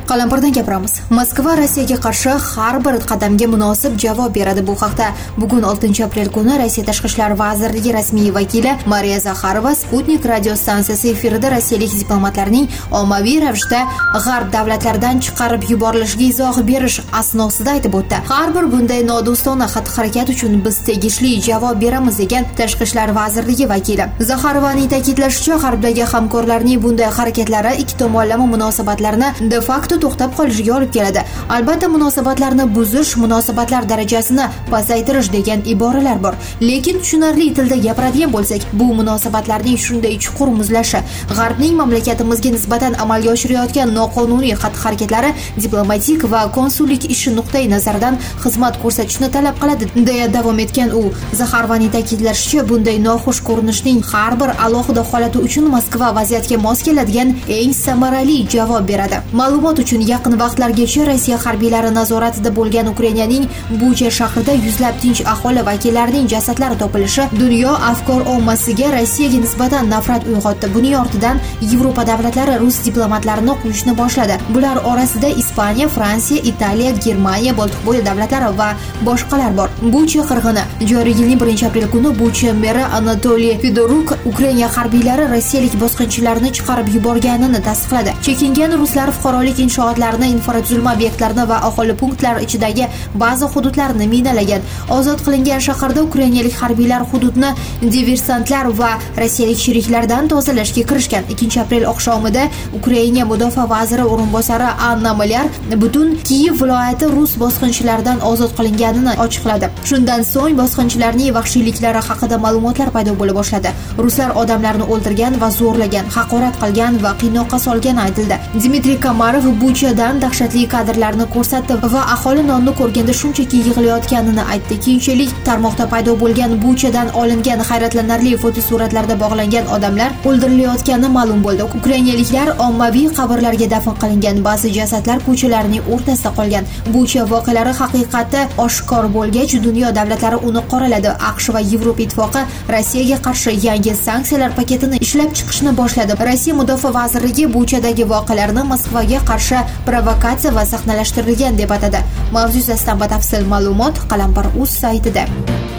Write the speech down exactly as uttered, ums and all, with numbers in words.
Qalampirdan gapiramiz. Moskva Rossiyaga qarshi har bir qadamga munosib javob beradi. Bu haqda bugun oltinchi aprel kuni Rossiya Tashqi ishlar vazirligi rasmiy vakili Mariya Zakharova Sputnik radio stansiyasi efirida rossiyalik diplomatlarning ommaviy ravishda g'arb davlatlaridan chiqarib yuborilishiga izoh berish asnosida aytib o'tdi. Har bir bunday nodo'stona xatti-harakat uchun biz tegishli javob beramiz degan Tashqi ishlar vazirligi vakili. Zakharovaning ta'kidlashicha, g'arbdagi hamkorlarning bunday harakatlari ikki tomonlama munosabatlarni de facto to'xtab qolishiga olib keladi. Albatta, munosabatlarni buzish, munosabatlar darajasini pasaytirish degan iboralar bor. Lekin tushunarli tilda gapiradigan bo'lsak, bu munosabatlarning shunday chuqur muzlashi g'arbning mamlakatimizga nisbatan amalga oshirayotgan noqonuniy xatti-harakatlari diplomatik va konsullik ishi nuqtai nazaridan xizmat ko'rsatishni talab qiladi, deya davom etgan u. Zakharovaning ta'kidlashicha, bunday noxush ko'rinishning har bir alohida holati uchun Moskva vaziyatga mos keladigan eng samarali javob beradi. Ma'lumot uchun, yaqin vaqtlargacha Rossiya harbiylari nazoratida bo'lgan Ukrainaning Bucha shahrida yuzlab tinch aholi vakillarining jasadlari topilishi dunyo afkor ommasiga Rossiyaga nisbatan nafrat uyg'otdi. Buning ortidan Yevropa davlatlari rus diplomatlarini qo'yishni boshladi. Bular orasida Ispaniya, Fransiya, Italiya, Germaniya, Boltiqbo'yi davlatlari va boshqalar bor. Bucha qirg'ini. Joriy yilning birinchi aprel kuni Bucha meri Anatoliy Fedoruk Ukraina harbiylari rossiyalik bosqinchilarni chiqarib yuborganini tasdiqladi. Chekingan ruslar fuqarolik inshootlarini, infratuzilma obyektlarini va aholi punktlari ichidagi ba'zi hududlarni minalagan. Ozod qilingan shaharda ukrainalik harbiylar hududni diversantlar va rossiyalik sheriklardan tozalashga kirishgan. ikkinchi aprel oqshomida Ukraina mudofaa vaziri o'rinbosari Anna Malyar butun Kiyev viloyati rus bosqinchilaridan ozod qilinganini ochiqladi. Shundan so'ng bosqinchilarning vahshiyliklari haqida ma'lumotlar paydo bo'la boshladi. Ruslar odamlarni o'ldirgan va zo'rlagan, haqorat qilgan va qiynoqqa solgani aytildi. Dmitriy Kamarov Buchadan dahshatli kadrlarni ko'rsatdi va aholi nonni ko'rganda shunchaki yig'layotganini aytdi. Keyinchalik tarmoqda paydo bo'lgan Buchadan olingan hayratlanarli fotosuratlarda bog'langan odamlar o'ldirilayotgani ma'lum bo'ldi. Ukrainaliklar ommaviy qabrlarga dafn qilingan, ba'zi jasadlar ko'chalarning o'rtasida qolgan. Bucha voqealari haqiqati oshkor bo'lgach, dunyo davlatlari uni qoraladi. AQSh va Yevropa ittifoqi Rossiyaga qarshi yangi sanksiyalar paketini ishlab chiqishni boshladi. Rossiya mudofaa vazirligi Buchadagi voqealarni Moskvaga qarshi provokatsiya va sahnalashtirilgan deb atadi. Mavzu yuzasidan batafsil ma'lumot Qalampir.uz saytida.